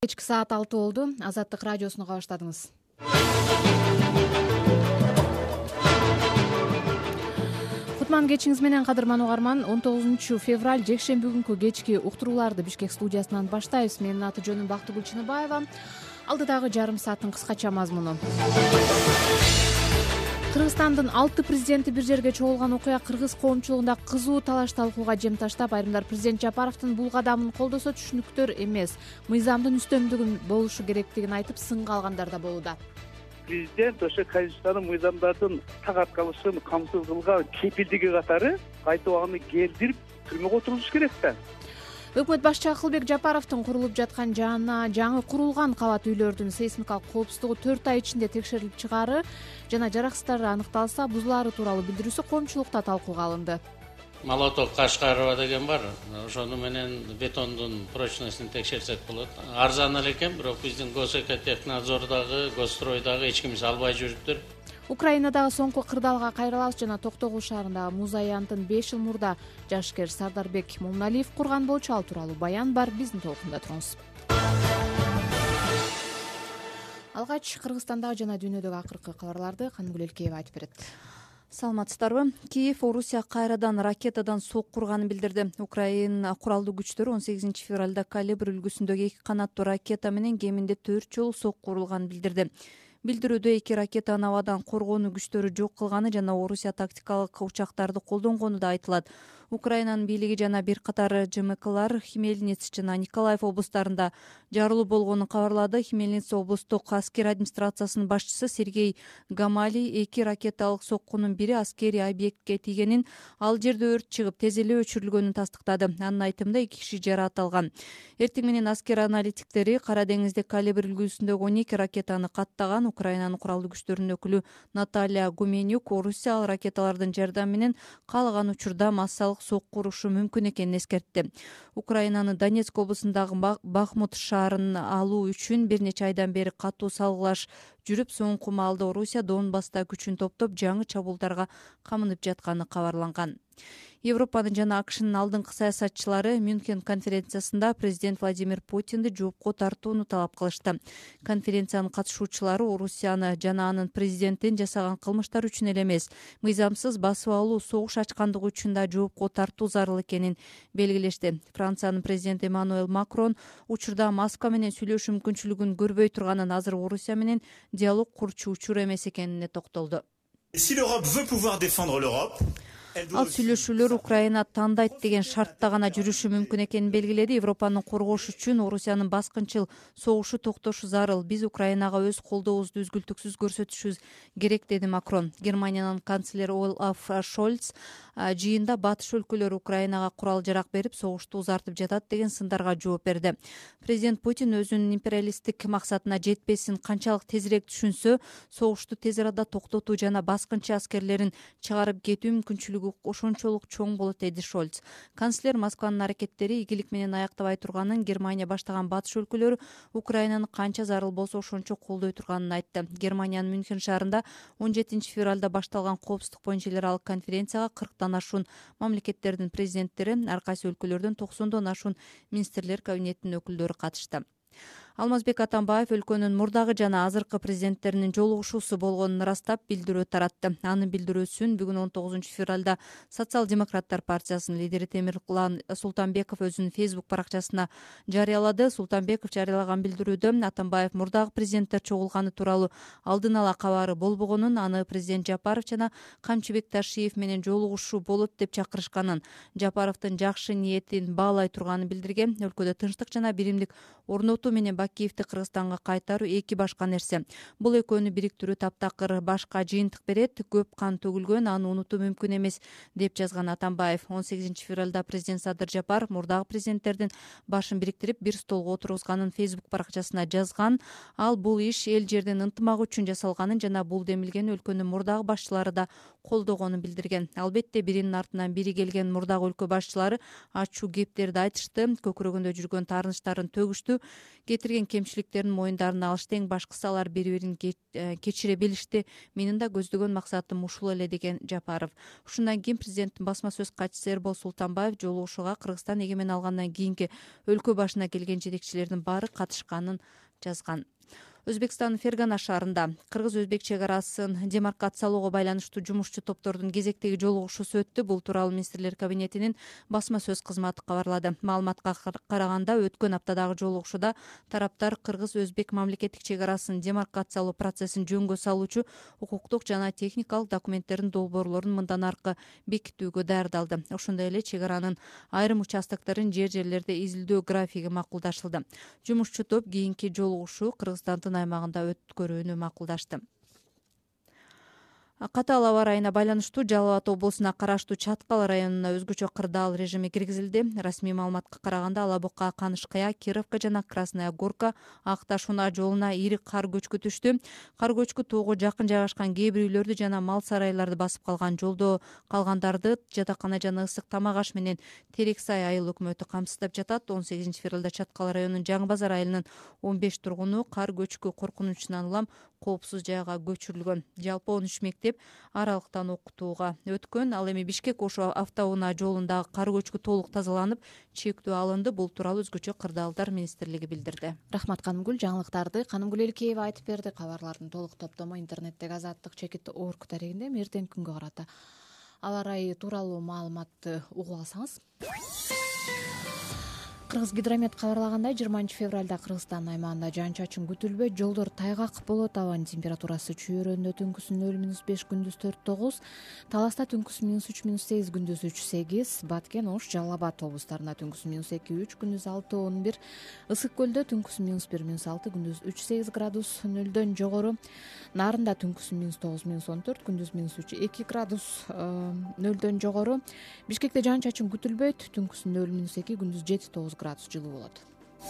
Кечки саат 6 болду. Азаттык радиосуна уга баштадыңыз. Кутман кечиңиз менен кадырман угарман. 19 февраль жекшемби күнкү кечки уктурууларды Бишкек студиясынан баштайбыз. Менин аты жөнүм Бактыгүл Чыныбаева. Алдыдагы жарым сааттын кыскача мазмуну. Кыргызстандын 6 президенти бир жерге чогулган окуя кыргыз коомчулугунда кызуу талаш талкууга жем таштап, айрымдар президент Жапаровдун бул кадамын колдосо түшүнүктөр эмес, мыйзамдын үстөмдүгүн болушу керектигин айтып, сынга алгандар да болууда. Президент ошо Конституциянын мыйзамдардын так аткарылышын камсыз кылган кепилдиги катары кайтып аны келтирип түрмөгө отурулуш керек да. Өкмөт башчы Акылбек Жапаровдун курулуп жаткан жана жаңы курулган кабат үйлөрдүн сейсмикалык коопсуздугу 4 ай ичинде текшерилип чыгаары жана жараксыздары аныкталса бузулаары тууралуу билдирүүсү коомчулукта талкууга алынды. Молоток Кашкарова деген бар. Ошону менен бетондун прочностун текшерсек болот. Арзан эле экен, бирок биздин Госэкотехнадзордагы, Госстройдагы эч ким салбай жүрүптүр. Украинадагы соңку кырдаалга кайрылабыз жана Токтогул шаарындагы муз аянтын 5 жыл мурда жашкер Сардарбек Момуналиев курган болчу. Ал тууралуу баян бар, биздин толкунда туруңуз. Алгач Кыргызстандагы жана дүйнөдөгү акыркы кабарларды Каныгүл Элкеева айтып берет. Саламатсыздарбы? Киев Орусия кайрадан ракетадан сок курганын билдирди. Украина куралдуу күчтөрү 18 февралда калибр үлгүсүндөгү 2 канаттуу ракета менен кеминде 4 жолу сок курулганын билдирди. Билдирүүдө 2 ракетаны абадан коргонуу күчтөрү жок кылганы жана Орусия тактикалык учактарды колдонгону да айтылат. Украинанын бийлиги жана бир катар ЖМКлар Хмельниц жана Николаев облустарында жарылуу болгонун кабарлады. Хмельниц облустук аскер администрациясынын башчысы Сергей Гамали 2 ракеталык соккунун бири аскерий объектке тийгенин, ал жерде өрт чыгып тез эле өчүрүлгөнүн тастыктады. Анын айтымында 2 киши жаракат алган. Эртең менен аскер аналитиктери Кара деңизде калибр үлгүсүндөгү 12 ракетаны каттаган. Украинанын куралдуу күчтөрүнүн өкүлү Наталья Гуменюк Орусия ал ракеталардын жардамы менен каалаган учурда массалык сок курушу мүмкүн экенин эскертти. Украинанын Донецк облусундагы Бахмут шаарын алуу үчүн бир нече айдан бери катуу салгылаш жүрүп, соңку маалда Орусия Донбасста күчүн топтоп жаңы чабуулдарга камынып жатканы кабарланган. Европанын жана АКШнын алдыңкы саясатчылары Мюнхен конференциясында президент Владимир Путинди жоопко тартууну талап кылышты. Конференциянын катышуучулары Орусияны жана анын президентин жасаган кылмыштар үчүн эле эмес, мыйзамсыз басып алуу, согуш ачкандыгы үчүн да жоопко тартуу зарыл экенин белгилешти. Франциянын президенти Эммануэль Макрон учурда Москва менен сүйлөшүү мүмкүнчүлүгүн көрбөй турганын, азыр Орусия менен диалог курчу учур эмес экенине токтолду. Ал сүйлөшүүлөр Украина тандайт деген шартта гана жүрүшү мүмкүн экенин белгиледи. Европаны коргош үчүн Орусиянын баскынчыл согушу токтошу зарыл. Биз Украинага өз колдообузду үзгүлтүксүз көрсөтүшүбүз керек, деди Макрон. Германиянын канцлери Олаф Шольц жыйында батыш өлкөлөр Украинага курал жарак берип, согушту узартып жатат деген сындарга жооп берди. Президент Путин өзүнүн империалисттик максатына жетпесин канчалык тезирээк түшүнсө, согушту тез арада токтотуу жана баскынчы аскерлерин чыгарып кетүү мүмкүнчүлүгү ошончолук чоң болот, деди Шольц. Канцлер Москванын аракеттери ийгилик менен аяктабай турганын, Германия баштаган батыш өлкөлөрү Украинаны канча зарыл болсо ошончо колдой турганын айтты. Германиянын Мюнхен шаарында 17 февралда башталган коопсуздук боюнча эл аралык конференцияга 40 ашуун мамлекеттердин президенттери, ар кайсы өлкөлөрдөн 90 ашуун министрлер кабинетинин өкүлдөрү катышты. Алмазбек Атамбаев өлкөнүн мурдагы жана азыркы президенттеринин жолугушуусу болгонун ырастап билдирүү таратты. Анын билдирүүсүн бүгүн 19 февралда Социал-демократтар партиясынын лидери Темирлан Султанбеков өзүнүн Facebook баракчасына жарыялады. Султанбеков жарыялаган билдирүүдө Атамбаев мурдагы президенттер чогулганы тууралуу алдын ала кабары болбогонун, аны президент Жапаров жана Камчыбек Ташиев менен жолугушуу болот деп чакырышканын, Жапаровдун жакшы ниетин баалай турганын билдирген. Өлкөдө тынчтык жана биримдик орнотуу менен Бакиевди Кыргызстанга кайтаруу эки башка нерсе. Бул экөөнү бириктирүү таптакыр башка жыйынтык берет. Көп кан төгүлгөн, аны унутуу мүмкүн эмес, деп жазган Атамбаев. 18 февралда президент Садыр Жапаров мурдагы президенттердин башын бириктирип бир столго отургузганын Facebook баракчасына жазган. Ал бул иш эл жердин ынтымагы үчүн жасалганын жана бул демилген өлкөнүн мурдагы башчылары да колдогонун билдирген. Албетте биринин артынан бири келген мурдагы өлкө башчылары ачуу кептерди айтышты, көкүрөгүндө жүргөн таарынычтарын төгүштү, кетирген кемчиликтерин моюндарына алышты. Эң башкысы алар бири-бирин кечире билишти. Менин да көздөгөн максатым ушул эле, деген Жапаров. Ушундан кийин президенттин басма сөз катчысы Эрбол Султанбаев жолугушууга Кыргызстан эгемен алгандан кийинки өлкө башына келген жетекчилердин баары катышканын жазган. Өзбекстандын Фергана шаарында кыргыз-өзбек чек арасын демаркациялоого байланыштуу жумушчу топтордун кезектеги жолугушуусу өттү. Бул тууралуу министрлер кабинетинин басма сөз кызматы кабарлады. Маалыматка караганда, өткөн аптадагы жолугушууда тараптар кыргыз-өзбек мамлекеттик чек арасын демаркациялоо процессин жөнгө салуучу укуктук жана техникалык документтердин долбоорлорун мындан аркы бекитүүгө даярдалды. Ошондой эле чек аранын айрым участокторун жерлерде изилдөө графиги макулдашылды. Жумушчу топ кийинки жолугушуу Кыргызстандын аймагында өткөрүүнү макулдашты. Катаал аба ырайына байланыштуу Жалал Абад облусуна караштуу Чаткал районуна өзгөчө кырдаал режими киргизилди. Расмий маалыматка караганда, Алабука, Канышкая, Кировка жана Красная Горка Акташ-Уна жолуна ири кар көчкү түштү. Кар көчкү тоого жакын жайгашкан кээ бир үйлөрдү жана мал сарайларды басып калган. Жолдо калгандарды жатакана жана ысык тамак аш менен Терексай айыл өкмөтү камсыздап жатат. 18 февралда Чаткал районунун Жаңы Базар айылынын 15 тургуну кар көчкү коркунучунан улам коопсуз жайга көчүрүлгөн. Жалпы 13 мектеп аралыктан окутууга өткөн. Ал эми Бишкек Ошу автоунаа жолундагы кар көчкү толук тазаланып, чектөө алынды. Бул тууралуу өзгөчө кырдаалдар министрлиги билдирди. Рахмат Канымгүл, жаңылыктарды Канымгүл Элкеева айтып берди. Кабарлардын толук топтому интернеттеги azattik.org дарегинде эртеңки күнгө карата аба ырайы тууралуу маалыматты угуп алсаңыз. Кыргыз гидромет кабарлагандай, 20 февралда Кыргызстан аймагында жаан-чачын күтүлбөйт, жолдор тайгак болот, абанын температурасы чүйөрөндө түнкүсү 0-5, күндүз 4-9, Таласта түнкүсү -3-8, күндүз 3-8, Баткен, Ош, Жалал Абад облустарында түнкүсү -2-3, күндүз 6-11, Ысык көлдө түнкүсү -1-6, күндүз 3-8 градус, нөлдөн жогору, Нарында түнкүсү -9-14, күндүз -3-2 градус, нөлдөн жогору, Бишкекте жаан-чачын күтүлбөйт, түнкүсү 0-2, күндүз 7-9 градус жылуу болот.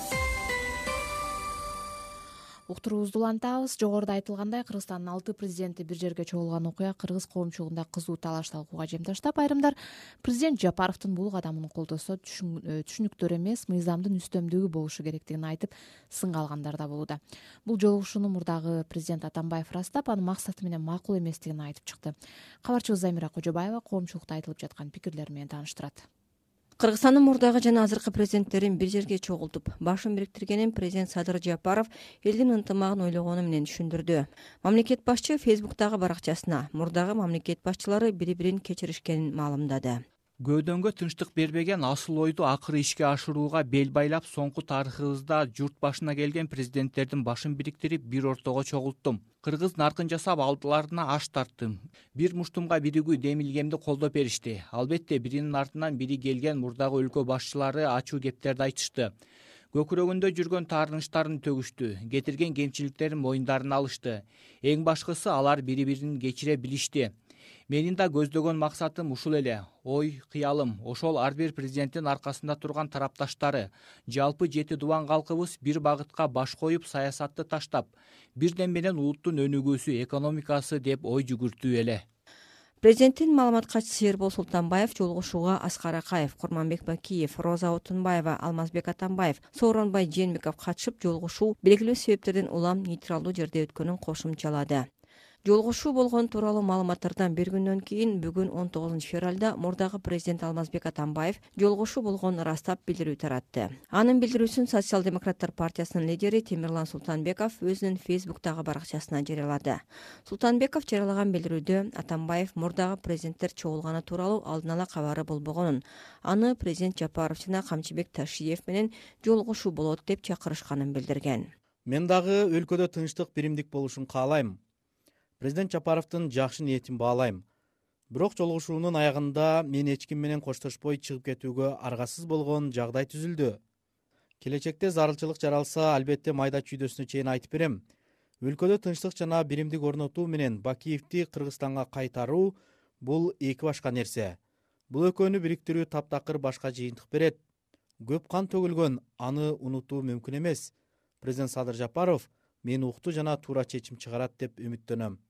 Уктуруубузду улантабыз. Жогоруда айтылгандай, Кыргызстандын 6 президенти бир жерге чогулган окуя кыргыз коомчулугунда кызуу талаш талкууга жем таштап, айрымдар президент Жапаровдун бул кадамын колдосо түшүнүктөр эмес, мыйзамдын үстөмдүгү болушу керектигин айтып, сынга алгандар да болууда. Бул жолугушууну мурдагы президент Атамбаев ырастап, анын максаты менен макул эместигин айтып чыкты. Кабарчыбыз Замира Кожобаева коомчулукта айтылып жаткан пикирлер менен тааныштырат. Кыргызстандын мурдагы жана азыркы президенттерин бир жерге чогултуп, башын бириктиргенин президент Садыр Жапаров элдин ынтымагын ойлогону менен түшүндүрдү. Мамлекет башчы Фейсбуктагы баракчасына мурдагы мамлекет башчылары бири-бирин кечиришкенин маалымдады. Көөдөнгө тынчтык бербеген асыл ойду акыры ишке ашырууга бел байлап, соңку тарыхыбызда журт башына келген президенттердин башын бириктирип, бир ортого чогулттум. Кыргыз наркын жасап, алдыларына аш тарттым. Бир муштумга биригүү демилгемди колдоп беришти. Албетте биринин артынан бири келген мурдагы өлкө башчылары ачуу кептерди айтышты. Көкүрөгүндө жүргөн таарынычтарын төгүштү, кетирген кемчиликтерин моюндарына алышты. Эң башкысы алар бири-бирин кечире билишти. Менин да көздөгөн максатым ушул эле. Ой, кыялым, ошол ар бир президенттин аркасында турган тарапташтары, жалпы 7 дубан калкыбыз бир багытка баш коюп, саясатты таштап, бирден менен улуттун өнүгүүсү, экономикасы деп ой жүгүртүү эле. Президенттин маалымат катчысы Эрбол Султанбаев жолугушууга Аскар Акаев, Курманбек Бакиев, Роза Отунбаева, Алмазбек Атамбаев, Сооронбай Жээнбеков катышып, жолугушуу белгилүү себептерден улам нейтралдуу жерде өткөнүн кошумчалады. Жолугушуу болгон тууралуу маалыматтардан бир күндөн кийин бүгүн 19 февралда мурдагы президент Алмазбек Атамбаев жолугушуу болгонун ырастап билдирүү таратты. Анын билдирүүсүн Социал-демократтар партиясынын лидери Темирлан Султанбеков өзүнүн Фейсбуктагы баракчасына жарыялады. Султанбеков жарыялаган билдирүүдө Атамбаев мурдагы президенттер чогулганы тууралуу алдын ала кабары болбогонун, аны президент Жапаров жана Камчыбек Ташиев менен жолугушуу болот деп чакырышканын билдирген. Мен дагы өлкөдө тынчтык, биримдик болушун каалайм. Президент Жапаровдун жакшы ниетин баалайм. Бирок жолугушуунун аягында мен эч ким менен коштошпой чыгып кетүүгө аргасыз болгон жагдай түзүлдү. Келечекте зарылчылык жаралса, албетте майда чүйдөсүнө чейин айтып берем. Өлкөдө тынчтык жана биримдик орнотуу менен Бакиевди Кыргызстанга кайтаруу бул эки башка нерсе. Бул экөөнү бириктирүү таптакыр башка жыйынтык берет. Көп кан төгүлгөн, аны унутуу мүмкүн эмес. Президент Садыр Жапаров мен уктуу жана туура чечим чыгарат деп үмүттөнөм.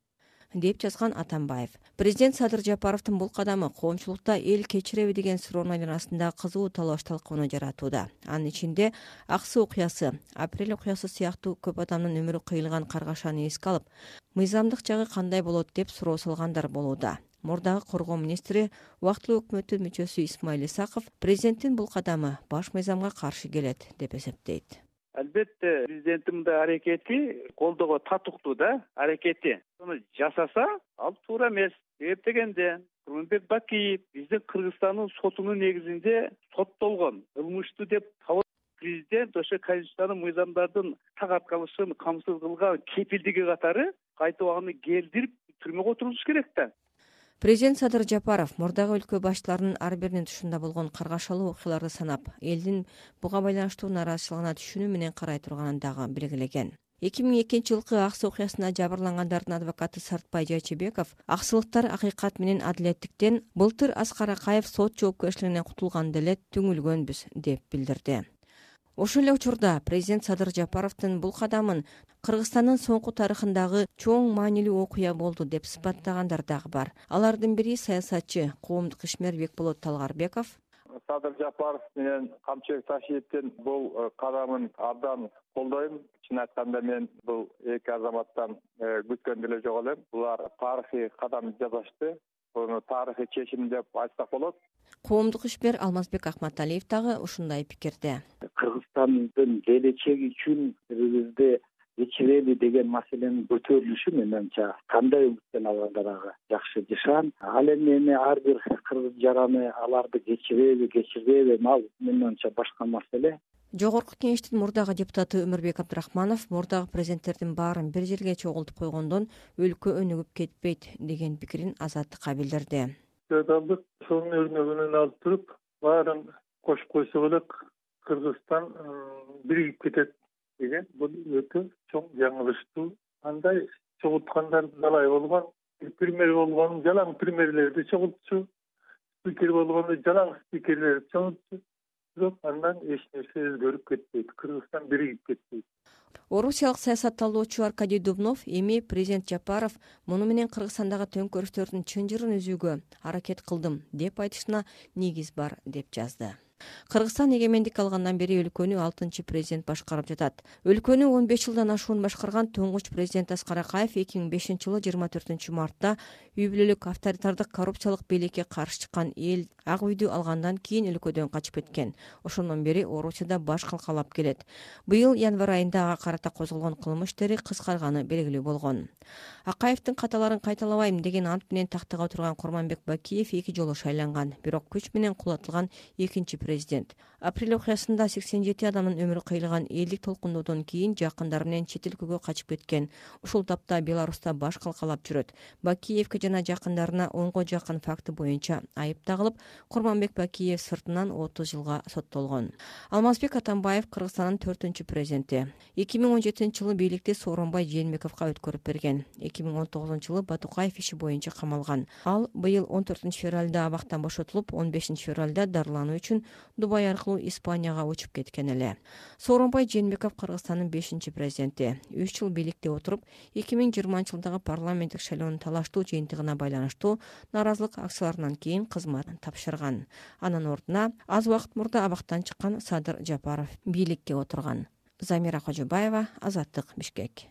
деп жазган Атамбаев. Президент Садыр Жапаровдун бул кадамы коомчулукта эл кечиреби деген суроонун айланасында кызуу талаш талкууну жаратууда. Анын ичинде Аксы окуясы, Апрель окуясы сыяктуу көп адамдын өмүрү кыйылган каргашаны эске алып, мыйзамдык жагы кандай болот деп суроо салгандар болууда. Мурдагы коргоо министри, убактылуу өкмөттүн мүчөсү Исмаил Исаков президенттин бул кадамы баш мыйзамга каршы келет деп эсептейт. Албетте президенттин мындай аракети колдоого татыктуу да аракети. Аны жасаса, ал туура эмес. Себеп дегенде Курманбек Бакиев биздин Кыргызстандын сотунун негизинде соттолгон, кылмыштуу деп табылган. Президент ошо конституциянын мыйзамдардын так аткарылышын камсыз кылган кепилдиги катары кайтып аны келдирип түрмөгө отурулуш керек да. Президент Садыр Жапаров мурдагы өлкө башчыларынын ар биринин тушунда болгон каргашалуу окуяларды санап, элдин буга байланыштуу нааразычылыгына түшүнүү менен карай турганын дагы белгилеген. 2002-жылкы Аксы окуясына жабырлангандардын адвокаты Сартбай Жайчебеков аксылыктар акыйкат менен адилеттиктен былтыр Аскар Акаев сот жоопкерчилигинен кутулганда эле түңүлгөнбүз деп билдирди. Ошол эле учурда президент Садыр Жапаровдун бул кадамын Кыргызстандын соңку тарыхындагы чоң маанилүү окуя болду деп сыпаттагандар дагы бар. Алардын бири саясатчы, коомдук ишмер Бекболот Талгарбеков. Садыр Жапаров менен Камчыбек Ташиевдин бул кадамын абдан колдойм. Чын айтканда мен бул эки азаматтан күткөн деле жок элем. Булар тарыхый кадам жасашты. Буну тарыхый чечим деп айтсак болот. Коомдук ишмер Алмазбек Акматалиев дагы ушундай пикирде. Кыргызстандын келечеги үчүн элибизде кечирели деген маселенин көтөрүлүшү менимче кандай үмүттөн алгандарға жакшы жашан. Ал эми ар бир кыргыз жараны аларды кечирбеби ал менимче башка маселе. Жогорку кеңештин мурдагы депутаты Өмүрбек Абдрахманов мурдагы президенттердин баарын бир жерге чогултуп койгондон өлкө өнүгүп кетпейт деген пикирин Азаттыкка билдирди. Жадалдык сонун өрнөгүнөн алып туруп, баарын кошуп койсок эле Кыргызстан биригип кетет деген бул өтө чоң жаңылыштуу. Андай чогулткандар далай болгон, премьер болгон жалаң премьерлерди чогултчу, спикер болгондо жалаң спикерлерди чогултчу. Бирок андан эч нерсе өзгөрүп кетпейт. Кыргызстан биригип кетпейт. Орусиялык саясатталуучу Аркадий Дубнов эми президент Жапаров муну менен Кыргызстандагы төңкөрүштөрдүн чынжырын үзүүгө аракет кылдым деп айтышына негиз бар деп жазды. Кыргызстан эгемендик алгандан бери өлкөнү 6-чы президент башкарып жатат. Өлкөнү 15 жылдан ашуун башкарган туңгуч президент Аскар Акаев 2005-жылы 24-мартта үй бүлөлүк авторитардык коррупциялык бийликке каршы чыккан эл ак үйдү алгандан кийин өлкөдөн качып кеткен. Ошондон бери Орусияда баш калкалап келет. Быйыл январь айында ага карата козголгон кылмыш иштери кыскарганы белгилүү болгон. Акаевдин каталарын кайталабайм деген ант менен тактага отурган Курманбек Бакиев 2 жолу шайланган, бирок күч менен кулатылган 2-чи президент. Апрель окуясында 87 адамдын өмүрү кыйылган элдик толкундоодон кийин жакындары менен чет өлкөгө качып кеткен. Ушул тапта Беларуста баш калкалап жүрөт. Бакиевке жана жакындарына 10го жакын факты боюнча айып тагылып, Курманбек Бакиев сыртынан 30 жылга соттолгон. Алмазбек Атамбаев Кыргызстандын 4-чү президенти. 2017-жылы бийликти Сооронбай Жээнбековго өткөрүп берген. 2019-жылы Батукаев иши боюнча камалган. Ал быйыл 14-февралда абактан бошотулуп, 15-февралда дарылануу үчүн Дубай аркылуу Испанияга учуп кеткен эле. Сооронбай Жээнбеков Кыргызстандын 5-чи президенти. 3 жыл бийликте отуруп, 2020-жылдагы парламенттик шайлоонун талаштуу жыйынтыгына байланыштуу нааразылык акцияларынан кийин кызматын тапшырган. Анын ордуна аз убакыт мурда абактан чыккан Садыр Жапаров бийликке отурган. Замира Кожобаева, Азаттык, Бишкек.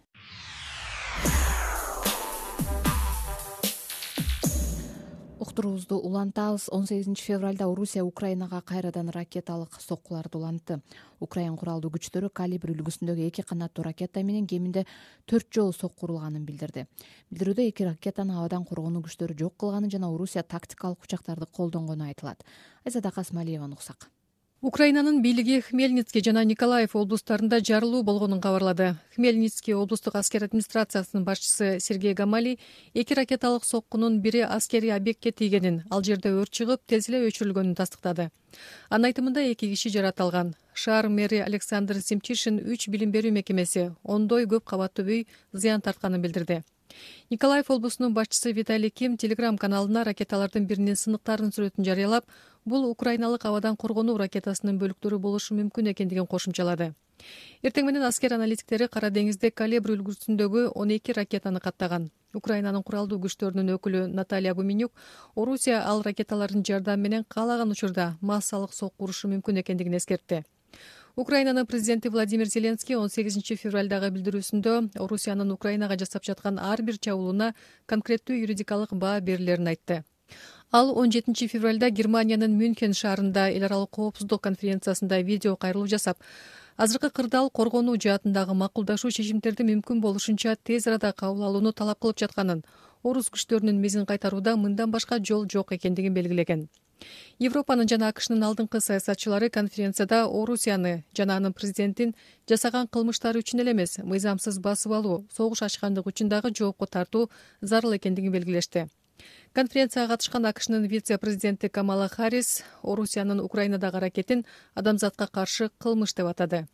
Уктуруубузду улантабыз. 18-февралда Орусия Украинага кайрадан ракеталык соккуларды улантты. Украин куралдуу күчтөрү калибр үлгүсүндөгү 2 канаттуу ракета менен кеминде 4 жолу сокку урулганын билдирди. Билдирүүдө 2 ракетаны абадан коргонуу күчтөрү жок кылганы жана Орусия тактикалык учактарды колдонгону айтылат. Айзада Касмалиеваны уксак. Украинанын бийлиги Хмельницкий жана Николаев облустарында жарылуу болгонун кабарлады. Хмельницкий облустук аскер администрациясынын башчысы Сергей Гамали 2 ракеталык соккунун бири аскерий объектке тийгенин, ал жерде өрт чыгып, тез эле өчүрүлгөнүн тастыктады. Анын айтымында 2 киши жаратылган. Шаар мэри Александр Семчишин 3 билим берүү мекемеси, ондой көп кабаттуу үй зыян тартканын билдирди. Николаев облусунун башчысы Виталий Ким Телеграм каналына ракеталардын биринин сыныктарынын сүрөтүн жарыялап, бул украиналык абадан коргонуу ракетасынын бөлүктөрү болушу мүмкүн экендигин кошумчалады. Эртең менен аскер аналитиктери Кара деңизде Калибр үлгүсүндөгү 12 ракетаны каттаган. Украинанын куралдуу күчтөрүнүн өкүлү Наталья Гуменюк Орусия ал ракеталардын жардамы менен каалаган учурда массалык сокку урушу мүмкүн экендигин эскертти. Украинанын президенти Владимир Зеленский 18 февралдагы билдирүүсүндө Орусиянын Украинага жасап жаткан ар бир чабуулуна конкреттүү юридикалык баа берилерин айтты. Ал 17 февралда Германиянын Мюнхен шаарында эл аралык коопсуздук конференциясында видео кайрылуу жасап, азыркы кырдаал коргонуу жаатындагы макулдашуу чечимдерди мүмкүн болушунча тез арада кабыл алууну талап кылып жатканын, орус күчтөрүнүн мезин кайтарууда мындан башка жол жок экендигин белгилеген. Европанын жана АКШнын алдыңкы саясатчылары конференцияда Орусияны жана анын президентин жасаган кылмыштары үчүн эле эмес, мыйзамсыз басып алуу, согуш ачкандык үчүн дагы жоопко тартуу зарыл экендигин белгилешти. Конференцияга катышкан АКШнын вице-президенти Камала Харрис Орусиянын Украинадагы аракетин адамзатка каршы кылмыш деп атады.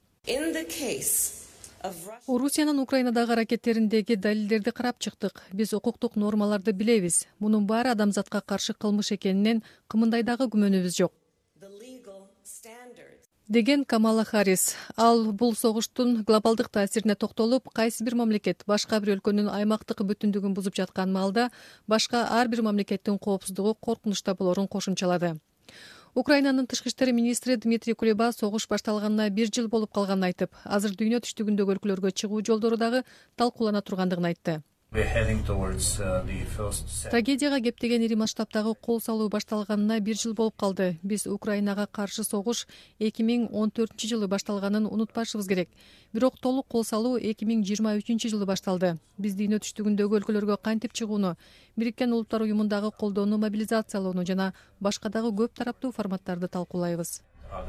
Орусиянын Украинадагы аракеттериндеги далилдерди карап чыктык. Биз укуктук нормаларды билебиз. Мунун баары адамзатка каршы кылмыш экенинен кымындай дагы күмөнүбүз жок, деген Камала Харрис. Ал бул согуштун глобалдык таасирине токтолуп, кайсы бир мамлекет башка бир өлкөнүн аймактык бүтүндүгүн бузуп жаткан маалда башка ар бир мамлекеттин коопсуздугу коркунучта болорун кошумчалады. Украинанын тышкы иштер министри Дмитрий Кулеба согуш башталганына 1 жыл болуп калганын айтып, азыр дүйнө түштүгүндөгү өлкөлөргө чыгуу жолдору дагы талкуулана тургандыгын айтты. Трагедияга кептеген ири масштабтагы кол салуу башталганына 1 жыл болуп калды. Биз Украинага каршы согуш 2014-жылы башталганын унутпашыбыз керек. Бирок толук кол салуу 2023-жылы башталды. Биз дүйнө түштүгүндөгү өлкөлөргө кантип чыгууну, Бириккен Улуттар уюмундагы колдоону мобилизациялоону жана башка дагы көп тараптуу форматтарды талкуулайбыз.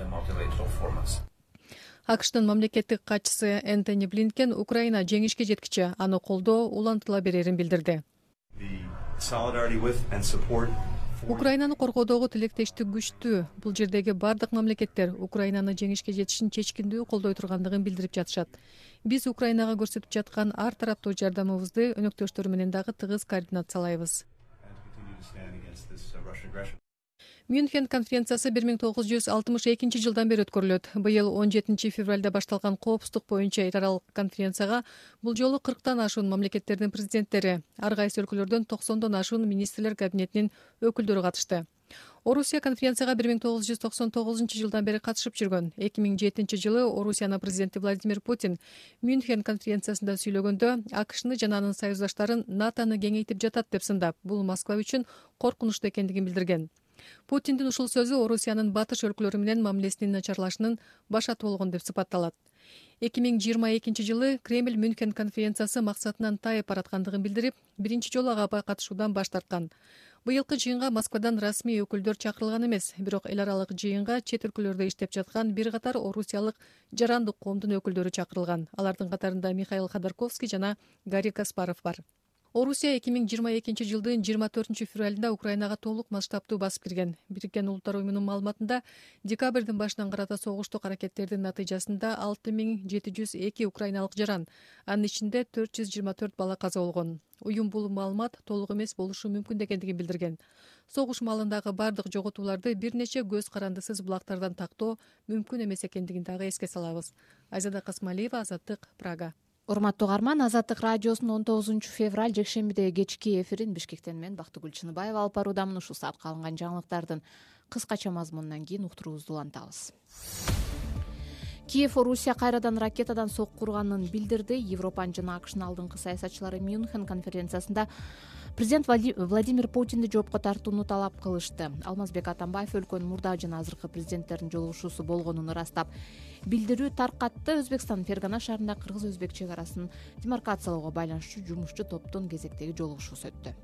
АКШнын мамлекеттик катчысы Энтони Блинкен Украина жеңишке жеткиче аны колдоо улантыла берерин билдирди. Украинаны коргоодогу тилектештик күчтүү. Бул жердеги бардык мамлекеттер Украинаны жеңишке жетишин чечкиндүү колдой тургандыгын билдирип жатышат. Биз Украинага көрсөтүп жаткан ар тараптуу жардамыбызды өнөктөштөр менен дагы тыгыз координациялайбыз. Мюнхен конференциясы 1962 жылдан бери өткөрүлөт. Быйыл 17 февралда башталган коопсуздук боюнча эл аралык конференцияга бул жолу 40тан ашуун мамлекеттердин президенттери, ар кайсы өлкөлөрдөн 90дон ашуун министрлер кабинетинин өкүлдөрү катышты. Орусия конференцияга 1999 жылдан бери катышып жүргөн. 2007 жылы Орусиянын президенти Владимир Путин Мюнхен конференциясында сүйлөгөндө АКШны жана анын союздаштарын НАТОны кеңейтип жатат деп сындап, бул Москва үчүн коркунучтуу экендигин билдирген. Путиндин ушул сөзү Орусиянын батыш өлкөлөрү менен мамилесинин начарлашынын башаты болгон деп сыпатталат. 2022 жылы Кремль Мюнхен конференциясы максатынан тайып бараткандыгын билдирип, биринчи жолу ага катышуудан баш тарткан. Быйылкы жыйынга Москвадан расмий өкүлдөр чакырылган эмес, бирок эл аралык жыйынга чет өлкөлөрдө иштеп жаткан бир катар орусиялык жарандык коомдун өкүлдөрү чакырылган. Алардын катарында Михаил Ходорковский жана Гарри Каспаров бар. Орусия 2022 жылдын 24 февралында Украинага толук масштабтуу басып кирген. Бириккен Улуттар уюмунун маалыматында декабрдын башынан карата согуштук аракеттердин натыйжасында 6702 украиналык жаран, анын ичинде 424 бала каза болгон. Уюм бул маалымат толук эмес болушу мүмкүн экендигин билдирген. Согуш маалындагы бардык жоготууларды бир нече көз карандысыз булактардан тактоо мүмкүн эмес экендигин дагы эске салабыз. Айзада Касмалиева, Азаттык, Прага. Урматтуу угарман, Азаттык радиосунун 19 февраль жекшембидеги кечки эфирин Бишкектен мен Бактыгүл Чыныбаева алып баруудамын. Ушул саатка алынган жаңылыктардын кыскача мазмунунан кийин уктуруубузду улантабыз. Киев Орусия кайрадан ракетадан сокку урганын билдирди. Европанын жана АКШнын алдыңкы саясатчылары Мюнхен конференциясында президент Владимир Путинди жоопко тартууну талап кылышты. Алмазбек Атамбаев өлкөнүн мурда жана азыркы президенттердин жолугушуусу болгонун ырастап, билдирүү таркатты. Өзбекстан Фергана шаарында кыргыз-өзбек чек арасын демаркациялоого байланыштуу жумушчу топтун кезектеги жолугушуусу өттү.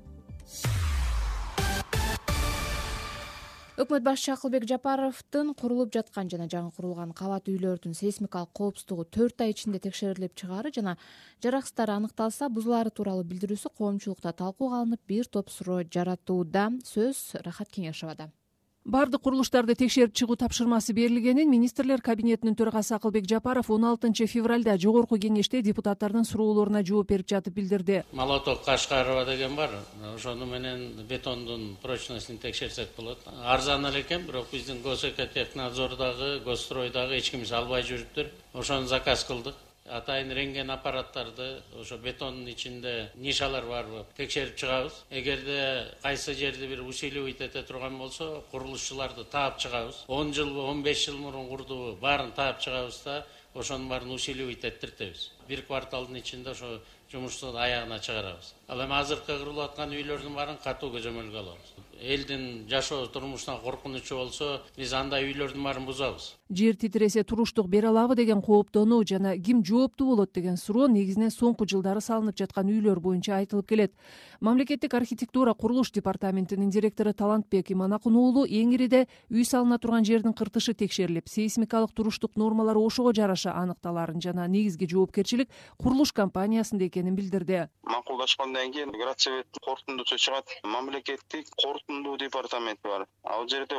Өкмөт башчысы Акылбек Жапаровдун курулуп жаткан жана жаңы курулган кабат үйлөрдүн сейсмикалык коопсуздугу 4 ай ичинде текшерилип чыгаары жана жараксыздары аныкталса бузулаары тууралуу билдирүүсү коомчулукта талкууга алынып, бир топ суроо жаратууда. Сөз Рахат Кеңешовада. Бардык курулуштарды текшерип чыгуу тапшырмасы берилгенин министрлер кабинетинин төрагасы Акылбек Жапаров 16 февралда жогорку кеңеште депутаттардын суроолоруна жооп берип жатып билдирди. Молоток Кашкарова деген бар. Ошону менен бетондун прочностун текшерсек болот. Арзан эле экен, бирок биздин Госэкотехнадзордагы, Госстройдагы эч ким албай жүрүптүр. Ошону заказ кылдык. Атайын рентген аппараттарды ошо бетондун ичинде нишалар барбы текшерип чыгабыз. Эгерде кайсы жерде бир усиливать эте турган болсо, курулушчуларды таап чыгабыз. 10 жыл, 15 жыл мурун курдубу баарын таап чыгабыз да, ошонун баарын усиливать эттиртебиз. Бир кварталдын ичинде ошо жумушту аягына чыгарабыз. Ал эми азыркы курулуп аткан үйлөрдүн баарын катуу көзөмөлгө алабыз. Элдин жашоо турмушуна коркунучу болсо, биз андай үйлөрдүн баарын бузабыз. Жер титиресе туруштук бере алабы деген кооптонуу жана ким жооптуу болот деген суроо негизинен соңку жылдары салынып жаткан үйлөр боюнча айтылып келет. Мамлекеттик архитектура курулуш департаментинин директору Талантбек Иманакун уулу эң ириде үй салына турган жердин кыртышы текшерилип, сейсмикалык туруштук нормалары ошого жараша аныкталарын жана негизги жоопкерчилик курулуш компаниясында экенин билдирди. Макулдашкандан кийин горсовет корутундусу чыгат. Мамлекеттик корутундуу департаменти бар. Ал жерде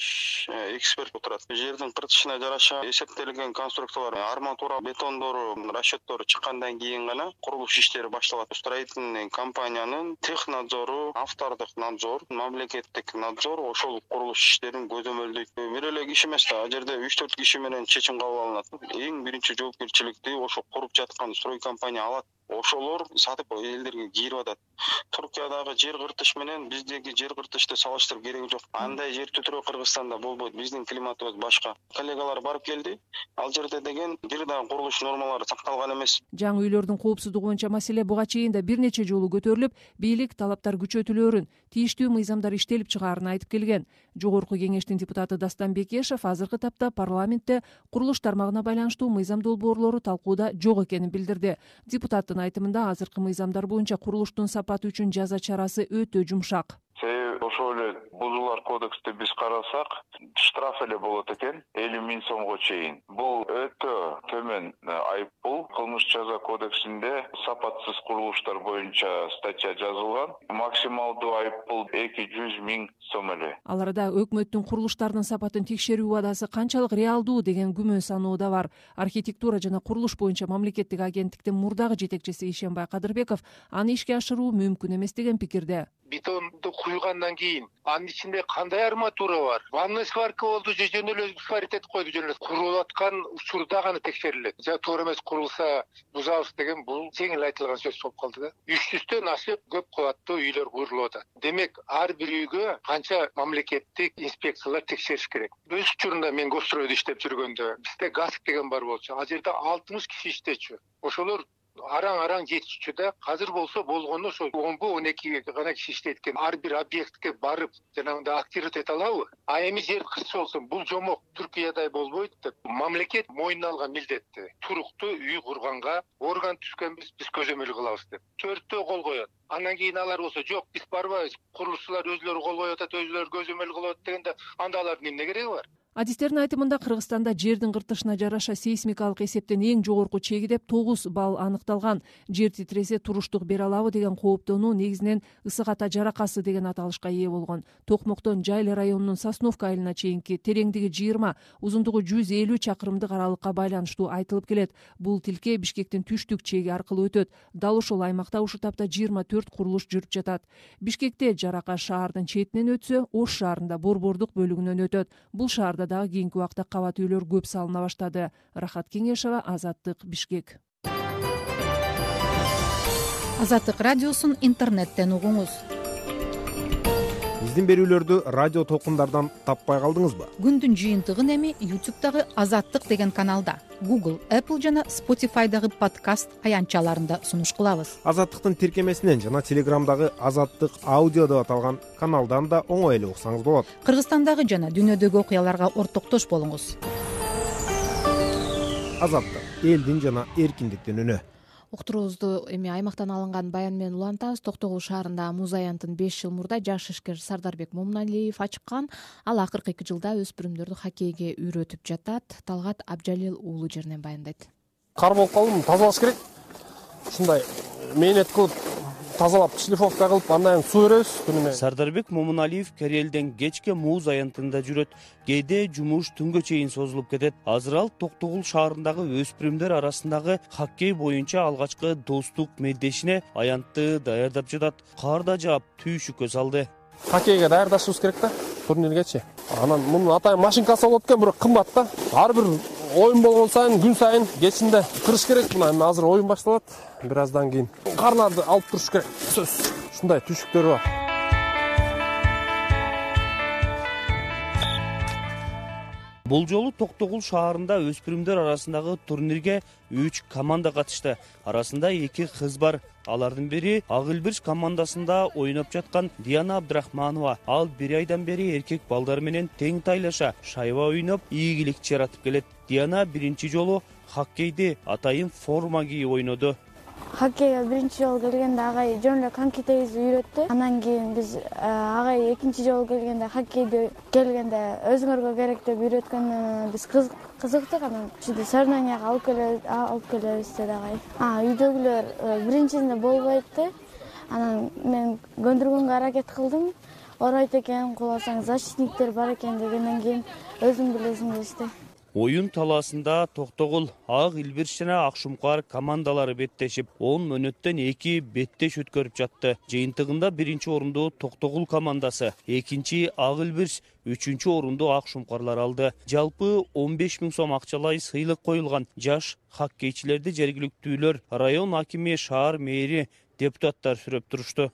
15 эксперт отурат. Жердин кыртышына жараша эсептелген конструкциялар, арматура, бетондору, расчеттору чыккандан кийин гана курулуш иштери башталат. Строительный компаниянын технадзору, автордук надзор, мамлекеттик надзор ошол курулуш иштерин көзөмөлдөйт. Бир эле киши эмес да, ал жерде 3-4 киши менен чечим кабыл алынат. Эң биринчи жоопкерчиликти ошо куруп жаткан строй компания алат. Ошолор сатып элдерге кирип атат. Туркиядагы жер кыртыш менен биздеги жер кыртышты салыштырып кереги жок. Андай жер түтүрөө Кыргызстанда болбойт. Биздин климатыбыз башка. Коллегалар барып келди. Ал жерде деген бир да курулуш нормалары сакталган эмес. Жаңы үйлөрдүн коопсуздугу боюнча маселе буга чейин да бир нече жолу көтөрүлүп, бийлик талаптар күчөтүлөөрүн, тийиштүү мыйзамдар иштелип чыгаарын айтып келген. Жогорку кеңештин депутаты Дастан Бекешев азыркы тапта парламентте курулуш тармагына байланыштуу мыйзам долбоорлору талкууда жок экенин билдирди. Депутаттын айтымында азыркы мыйзамдар боюнча курулуштун сапаты үчүн жаза чарасы өтө жумшак. Ошол эле бузуулар кодексте биз карасак, штраф эле болот экен 50 000 сомго чейин. Бул өтө төмөн айыппул. Кылмыш жаза кодексинде сапатсыз курулуштар боюнча статья жазылган. Максималдуу айыппул 200 000 сом эле. Ал арада өкмөттүн курулуштардын сапатын текшерүү убадасы канчалык реалдуу деген күмөн саноо да бар. Архитектура жана курулуш боюнча мамлекеттик агенттиктин мурдагы жетекчиси Ишенбай Кадырбеков аны ишке ашыруу мүмкүн эмес деген пикирде. Бетонду куйгандан кийин анын ичинде кандай арматура бар? Ванный сварка болду же жөн эле сварить этип койду жөн эле. Курулуп аткан учурда гана текшерилет. Туура эмес курулса бузабыз деген бул жеңил айтылган сөз болуп калды да. 300дөн ашык көп кабаттуу үйлөр курулуп атат. Демек ар бир үйгө канча мамлекеттик инспекциялар текшериш керек. Өз учурунда мен Госстройдо иштеп жүргөндө бизде ГАСК деген бар болчу. Ал жерде 60 киши иштечү. Ошолор араң жетишчү да. Азыр болсо болгону ошо 10-12 гана киши иштейт экен. Ар бир объектке барып жанагындай активдет эте алабы? А эми жер кыртышы болсо бул жомок Түркиядай болбойт деп мамлекет мойнуна алган милдетти. Туруктуу үй курганга орган түзгөнбүз, биз көзөмөл кылабыз деп. Төрттөө кол коет. Андан кийин алар болсо жок, биз барбайбыз. Курулушчулар өзүлөрү кол коюп атат, өзүлөрү көзөмөл кылып атат дегенде анда алардын эмне кереги бар? Адистердин айтымында Кыргызстанда жердин кыртышына жараша сейсмикалык эсептен эң жогорку чеги деп 9 балл аныкталган. Жер титиресе туруштук бере алабы деген кооптонуу негизинен ысык ата жаракасы деген аталышка ээ болгон. Токмоктон Жайлы районунун Сосновка айылына чейинки тереңдиги 20, узундугу 150 чакырымдык аралыкка байланыштуу айтылып келет. Бул тилке Бишкектин түштүк чеги аркылуу өтөт. Дал ошол аймакта ушул тапта 24 курулуш жүрүп жатат. Бишкекте жарака шаардын четинен өтсө, Ош шаарында Борбордук бөлүгүнөн өтөт. Бул шаарда дагы кийинки убакта кабат үйлөр көп салына баштады. Рахат Кеңешова, Азаттык, Бишкек. Азаттык радиосун интернеттен угуңуз. Биздин берүүлөрдү радио толкундардан таппай калдыңызбы? Күндүн жыйынтыгын эми YouTube'дагы Азаттык деген каналда, Google, Apple жана Spotify'дагы подкаст аянтчаларында сунуш кылабыз. Азаттыктын тиркемесинен жана Telegram'дагы Азаттык аудио деп аталган каналдан да оңой эле уксаңыз болот. Кыргызстандагы жана дүйнөдөгү окуяларга ортоктош болуңуз. Азаттык, элдин жана эркиндиктин үнү. Уктуруубузду эми аймактан алынган баян менен улантабыз. Токтогул шаарында муз аянтын 5 жыл мурда жаш ишкер Сардарбек Момуналиев ачкан. Ал акыркы 2 жылда өспүрүмдөрдү хоккейге үйрөтүп жатат. Талгат Абжалил уулу жеринен баяндайт. Кар болуп калдым, тазалаш керек. Ушундай мээнет кылып тазалап шлифовка кылып андан суу беребиз күнүнө. Сардарбек Момуналиев Керелден кечке муз аянтында жүрөт. Кээде жумуш түнгө чейин созулуп кетет. Азыр ал Токтогул шаарындагы өспүрүмдөр арасындагы хоккей боюнча алгачкы достук медешине аянтты даярдап жатат. Кар да жаап, түйшүккө салды. Хоккейге даярдашыбыз керек да, турниргечи. Анан мунун атайын машинкасы болот экен, бирок кымбат да. Ар бир оюн болгон сайын, күн сайын кечинде кырыш керек. Мына азыр оюн башталат. Бир аздан кийин карнарды алып туруш керек. Сөз. Ушундай түйшүктөр бар. Бул жолу Токтогул шаарында өспүрүмдөр арасындагы турнирге 3 команда катышты. Арасында 2 кыз бар. Алардын бири Агылбирч командасында ойноп жаткан Диана Абдрахманова. Ал 1 айдан бери эркек балдар менен тең тайлаша шайба ойноп, ийгилик жаратып келет. Диана биринчи жолу хоккейди атайын форма кийип ойноду. Хоккейге биринчи жолу келгенде агай жөн эле коньки тегизип үйрөттү. Андан кийин биз агай экинчи жолу келгенде хоккейди келгенде өзүңөргө керек деп үйрөткөндөн биз кызыктык. Анан ушинтип соревнованияга алып келебиз деди агай. Үйдөгүлөр биринчисинде болбойт. Анан мен көндүргөнгө аракет кылдым. Оройт экен, кубасаң защитниктер бар экен дегенден кийин өзүң билесиң дешти. Oyun talasında Toktogul, Ак Илбирч жана Ак Шумкар командалары беттешип, 10 мүнөттөн 2 беттеш өткөрүп жатты. Жыйынтыгында биринчи орунду Токтогул командасы, экинчи Ак Илбирч, үчүнчү орунду Ак Шумкарлар алды. Жалпы 15 000 сом акчалай сыйлык коюлган. Жаш хоккейчилерди жергиликтүүлөр, район акими, шаар мэри, депутаттар сүрөп турушту.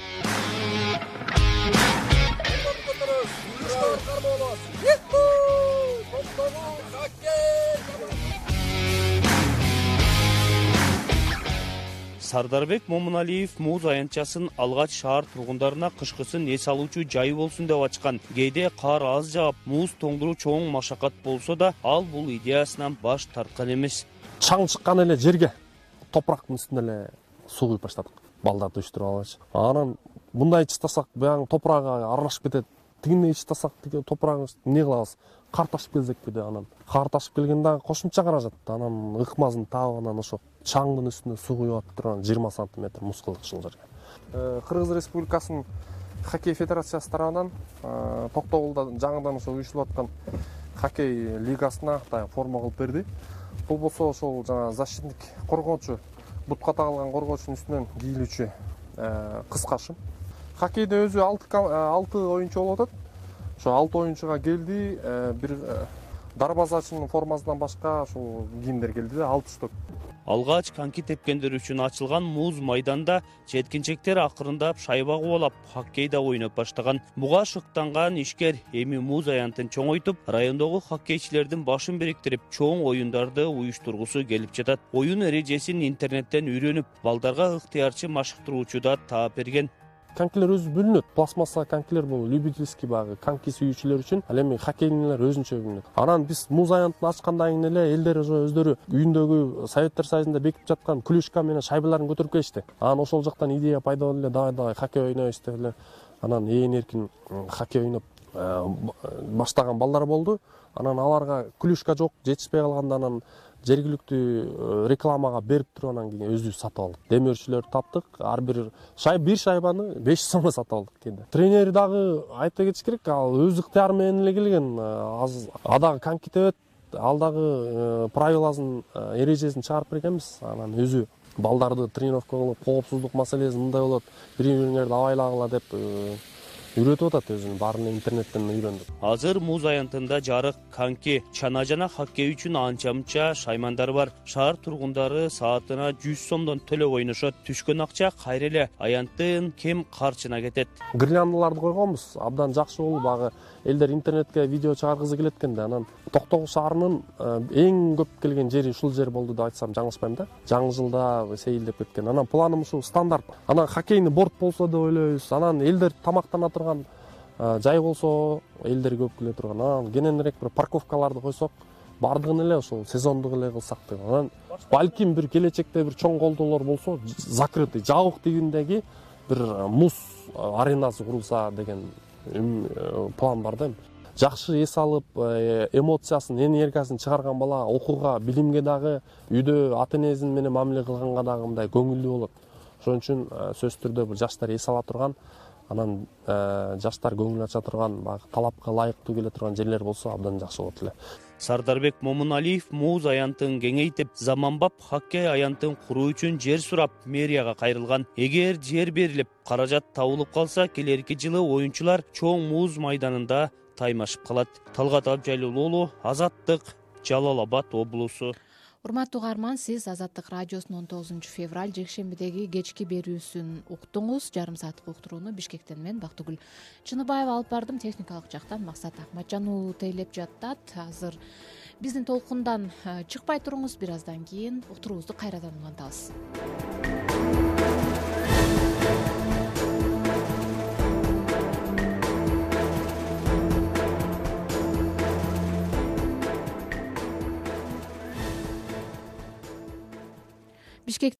Сардарбек Момуналиев муз аянтчасын алгач шаар тургундарына кышкысын эс алуучу жай болсун деп ачкан. Кээде кар аз жаап, муз тоңдуруу чоң машакат болсо да, ал бул идеясынан баш тарткан эмес. Чаң чыккан эле жерге топурактын үстүнө эле суу куюп баштадык. Балдарды уюштуруп алгачы. Анан мындай ичтасак, баягы топурагы аралашып кетет. Тигине ичтасак, топурагыбыз эмне кылабыз? Кар ташып келсекпи деп анан. Кар ташып келгенде кошумча каражат. Анан ыкмазын таап анан ошо чаңдын үстүнө суу куюп атып турган 20 сантиметр муз кылдык ушул жерге. Кыргыз Республикасынын хоккей федерациясы тарабынан Токтогулда жаңыдан ошо уюштурулуп аткан хоккей лигасына форма кылып берди. Бул болсо ошол жана защитник, коргоочу, бутка тагылган коргоочунун үстүнөн кийилүүчү кыскашым. Хоккейде өзү 6 оюнчу болуп атат. Ошо 6 оюнчуга келди, бир дарбазачынын формасынан башка ошол кийимдер келди да 6 штук. Алгач коньки тепкендер үчүн ачылган муз майданда жеткинчектер акырындап шайба кубалап хоккейде ойноп баштаган. Буга шыктанган ишкер эми муз аянтын чоңойтуп, райондогу хоккейчилердин башын бириктирип, чоң оюндарды уюштургусу келип жатат. Оюн эрежесин интернеттен үйрөнүп, балдарга ыктыярчы машыктыруучу да таап берген. Конькилер өзү бөлүнөт. Пластмасса конькилер бул любительский багы, коньки сүйүүчүлөр үчүн, ал эми хоккейчилер өзүнчө бөлүнөт. Анан биз муз аянтын ачкандан кийин эле элдер ошо өздөрү үйүндөгү Советтер Союзунда бекип жаткан клюшка менен шайбаларын көтөрүп келишти. Анан ошол жактан идея пайда болду эле, давай хоккей ойнойбуз деп эле. Анан эркин хоккей ойноп баштаган балдар болду. Анан аларга клюшка жок, жетишпей калганда анан жергиликтүү рекламага берип туруп анан кийин өзүбүз сатып алдык. Демөөрчүлөрдү таптык. Ар бир шайбаны 500 сомго сатып алдык кенде. Тренер дагы айта кетиш керек, ал өз ыктыяры менен эле келген. А дагы коньки тебет, ал дагы правиласын, эрежесин чыгарып бергенбиз. Анан өзү балдарды тренировка кылып, коопсуздук маселеси мындай болот, бири-бириңерди абайлагыла деп үйрөтүп атат, өзүн баарын интернеттен үйрөндү. Азыр муз аянтында жарык, коньки, чана жана хоккей үчүн анча-мынча шаймандар бар. Шаар тургундары саатына 100 сомдон төлөп ойношот. Түшкөн акча кайра эле аянттын кем карчына кетет. Гирляндаларды койгонбуз, абдан жакшы болуп, багы элдер интернетке видео чыгаргысы келет экенде. Анан Токтогул шаарынын эң көп келген жери ушул жер болду деп айтсам жаңылышпайм да. Жаңы жылда сейилдеп кеткен. Анан планым ушул стандарт. Анан хоккейный борт болсо деп ойлойбуз. Анан элдер тамактана турган жай болсо, элдер көп келе турган. Анан кененирээк бир парковкаларды койсок, бардыгын эле ошол сезондук эле кылсак деп. Анан балким бир келечекте бир чоң колдоолор болсо, закрытый, жабык тигиндеги бир муз аренасы курулса деген план бар да. Жакшы эс алып, эмоциясын, энергиясын чыгарган бала окууга, билимге дагы, үйдө ата-энесин менен мамиле кылганга дагы мындай көңүлдүү болот. ошон үчүн сөзсүз түрдө бул жаштар эс ала турган, анан жаштар көңүл ача турган, баягы талапка ылайыктуу келе турган жерлер болсо абдан жакшы болот эле. Сардарбек Момуналиев муз аянтын кеңейтип, заманбап хоккей аянтын куруу үчүн жер сурап мэрияга кайрылган. Эгер жер берилип, каражат табылып калса, келерки жылы оюнчулар чоң муз майданында таймашып калат. Талгат Абжайлуу уулу, Азаттык, Жалал Абад облусу. Урматтуу угарман, сиз Азаттык радиосунун 19 февраль жекшембидеги кечки берүүсүн уктуңуз. Жарым сааттык уктурууну Бишкектен мен Бактыгүл Чыныбаева алып бардым. Техникалык жактан Максат Акматжан уулу тейлеп жатат. Азыр биздин толкундан чыкпай туруңуз, бир аздан кийин уктуруубузду кайрадан улантабыз.